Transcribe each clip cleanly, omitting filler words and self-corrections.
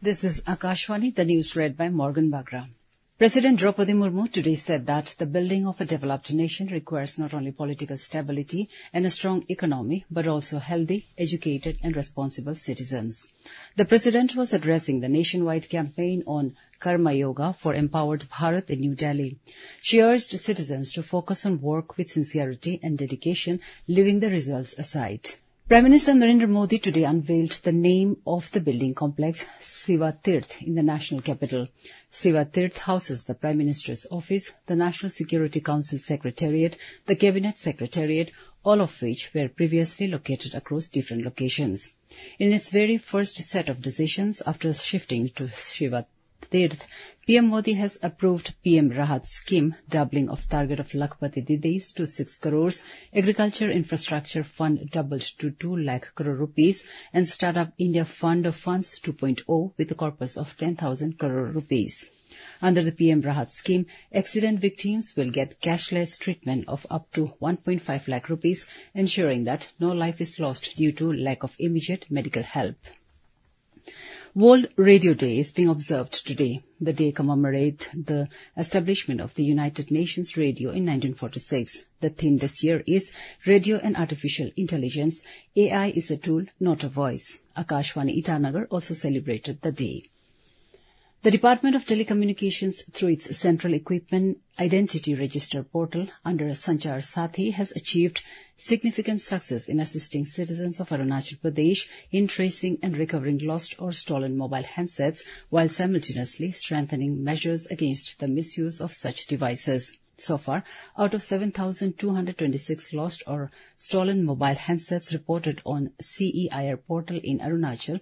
This is Akashvani, the news read by Morgan Bagra. President Draupadi Murmu today said that the building of a developed nation requires not only political stability and a strong economy, but also healthy, educated and responsible citizens. The president was addressing the nationwide campaign on Karma Yoga for Empowered Bharat in New Delhi. She urged citizens to focus on work with sincerity and dedication, leaving the results aside. Prime Minister Narendra Modi today unveiled the name of the building complex Siva Tirth in the national capital. Siva Tirth houses the Prime Minister's office, the National Security Council Secretariat, the Cabinet Secretariat, all of which were previously located across different locations. In its very first set of decisions after shifting to Siva Tirth, PM Modi has approved PM Rahat scheme, doubling of target of Lakhpati Didis to 6 crores, Agriculture Infrastructure Fund doubled to 2 lakh crore rupees, and Startup India Fund of Funds 2.0 with a corpus of 10,000 crore rupees. Under the PM Rahat scheme, accident victims will get cashless treatment of up to 1.5 lakh rupees, ensuring that no life is lost due to lack of immediate medical help. World Radio Day is being observed today. The day commemorates the establishment of the United Nations Radio in 1946. The theme this year is Radio and Artificial Intelligence. AI is a tool, not a voice. Akashvani Itanagar also celebrated the day. The Department of Telecommunications, through its Central Equipment Identity Register portal under Sanchar Sathi, has achieved significant success in assisting citizens of Arunachal Pradesh in tracing and recovering lost or stolen mobile handsets, while simultaneously strengthening measures against the misuse of such devices. So far, out of 7,226 lost or stolen mobile handsets reported on CEIR portal in Arunachal,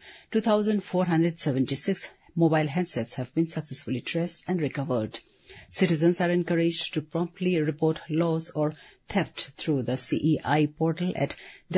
2,476 mobile handsets have been successfully traced and recovered. Citizens are encouraged to promptly report loss or theft through the CEI portal at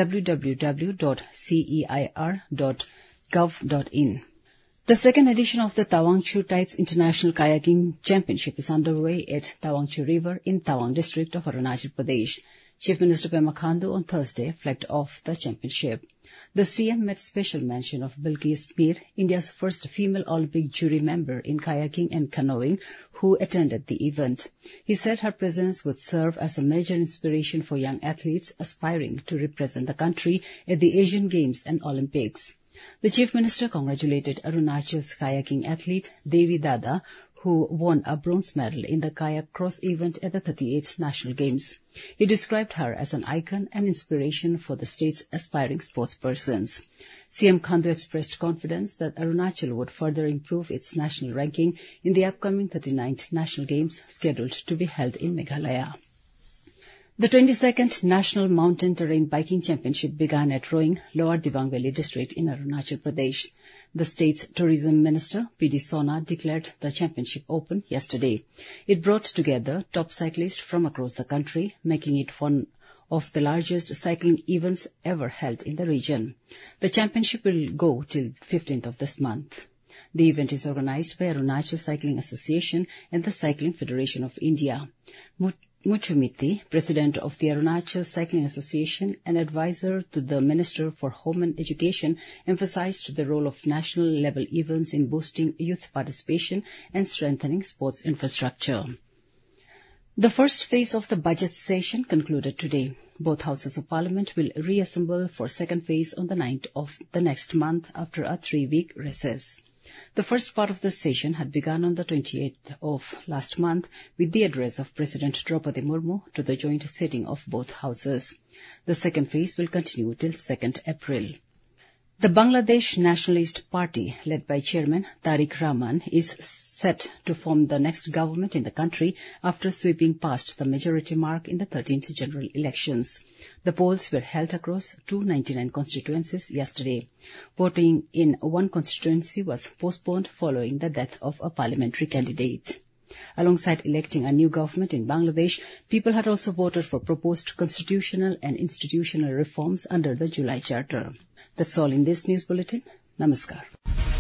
www.ceir.gov.in. The second edition of the Tawang Chu Tides International Kayaking Championship is underway at Tawang Chu River in Tawang district of Arunachal Pradesh. Chief Minister Pema Khandu on Thursday flagged off the championship. The CM met special mention of Bilqis Mir, India's first female Olympic jury member in kayaking and canoeing, who attended the event. He said her presence would serve as a major inspiration for young athletes aspiring to represent the country at the Asian Games and Olympics. The Chief Minister congratulated Arunachal's kayaking athlete Devi Dada, who won a bronze medal in the kayak cross event at the 38th National Games. He described her as an icon and inspiration for the state's aspiring sportspersons. CM Khandu expressed confidence that Arunachal would further improve its national ranking in the upcoming 39th National Games scheduled to be held in Meghalaya. The 22nd National Mountain Terrain Biking Championship began at Roing, Lower Dibang Valley District in Arunachal Pradesh. The state's tourism minister, P.D. Sona, declared the championship open yesterday. It brought together top cyclists from across the country, making it one of the largest cycling events ever held in the region. The championship will go till 15th of this month. The event is organized by Arunachal Cycling Association and the Cycling Federation of India. Muchumiti, president of the Arunachal Cycling Association and advisor to the Minister for Home and Education, emphasized the role of national-level events in boosting youth participation and strengthening sports infrastructure. The first phase of the budget session concluded today. Both houses of parliament will reassemble for second phase on the 9th of the next month after a 3-week recess. The first part of the session had begun on the 28th of last month with the address of President Draupadi Murmu to the joint sitting of both houses. The second phase will continue till 2nd April. The Bangladesh Nationalist Party, led by Chairman Tariq Rahman, is set to form the next government in the country after sweeping past the majority mark in the 13th general elections. The polls were held across 299 constituencies yesterday. Voting in one constituency was postponed following the death of a parliamentary candidate. Alongside electing a new government in Bangladesh, people had also voted for proposed constitutional and institutional reforms under the July Charter. That's all in this news bulletin. Namaskar.